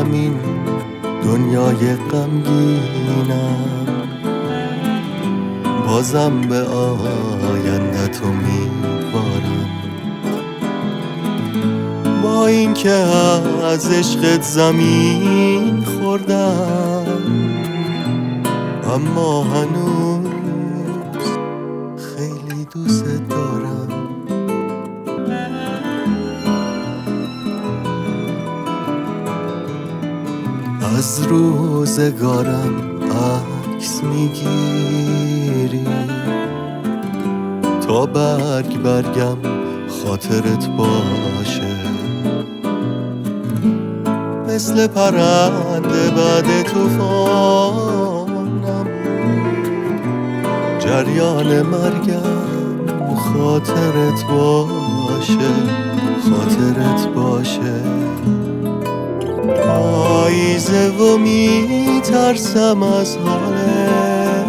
همین دنیای غمگینم، بازم به آیندت امیدوارم. با اینکه از عشقت زمین خوردم، اما هنوز خیلی دوست دارم. از روزگارم عکس میگیری تا برگم خاطرت باشه. مثل پرنده بعد طوفانم، جریان مرگم خاطرت باشه، خاطرت باشه. پاییزه و میترسم از حالت،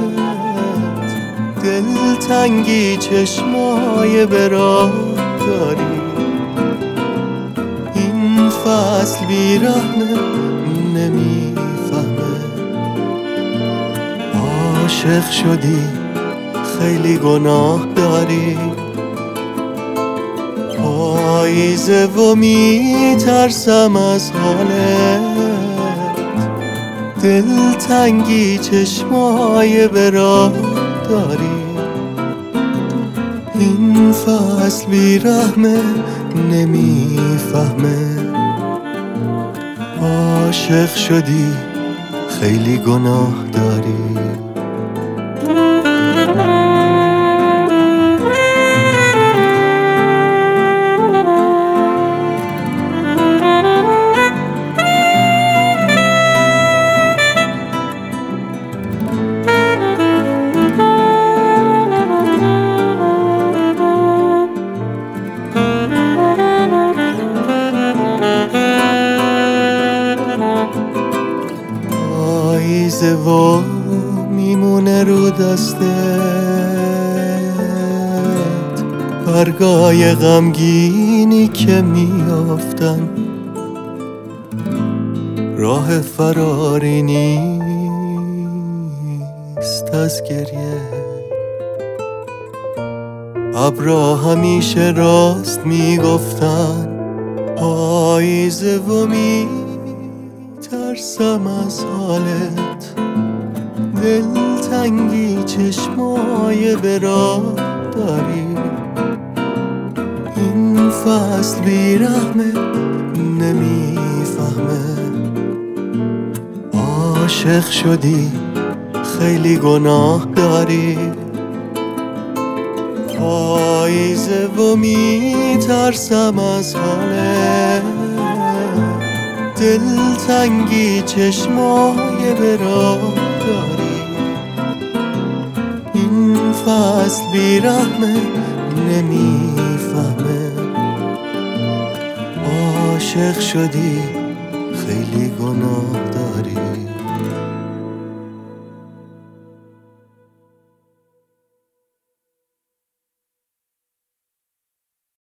دلتنگی چشمای براه داری. این فصل بیرحمه نمیفهمه، عاشق شدی خیلی گناه داری. پاییزه و میترسم از حالت، دلتنگی چشمای براه داری. این فصل بیرحمه نمیفهمه، عاشق شدی خیلی گناه داری. پاییزه و میمونه رو دستت، برگای غمگینی که میافتن. راه فراری نیست از گریه، ابرا همیشه راست میگفتن. پاییزه و میترسم از حالت، دلتنگی چشمای براه داری. این فصل بیرحمه نمیفهمه، عاشق شدی خیلی گناه داری. پاییزه و میترسم از حالت، دلتنگی چشمای براه داری. این فصل بیرحمه نمیفهمه، عاشق شدی خیلی گناه داری.